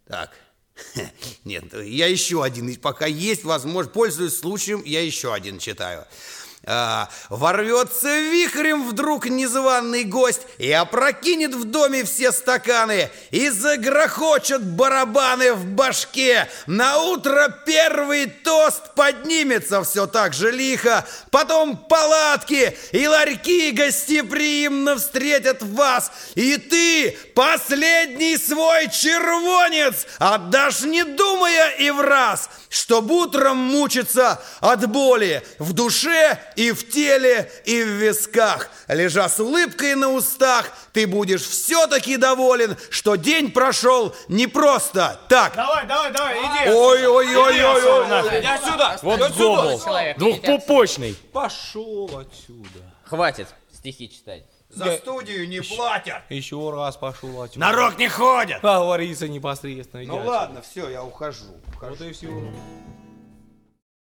Так, нет, я еще один, пока есть возможность, пользуясь случаем, я еще один читаю. Ворвется вихрем вдруг незваный гость и опрокинет в доме все стаканы, и загрохочут барабаны в башке. Наутро первый тост поднимется все так же лихо, потом палатки и ларьки гостеприимно встретят вас, и ты последний свой червонец отдашь, не думая и враз, чтоб утром мучиться от боли в душе и в теле, и в висках. Лежа с улыбкой на устах, ты будешь все-таки доволен, что день прошел не просто так. Давай, иди. Ой-ой-ой-ой-ой. Иди отсюда. Вот гомол, двухпупочный. Пошел отсюда. Хватит стихи читать. За студию не платят. Еще раз пошел отсюда. На рок не ходят. Говорится непосредственно. Ну ладно, все, я ухожу. Вот и все.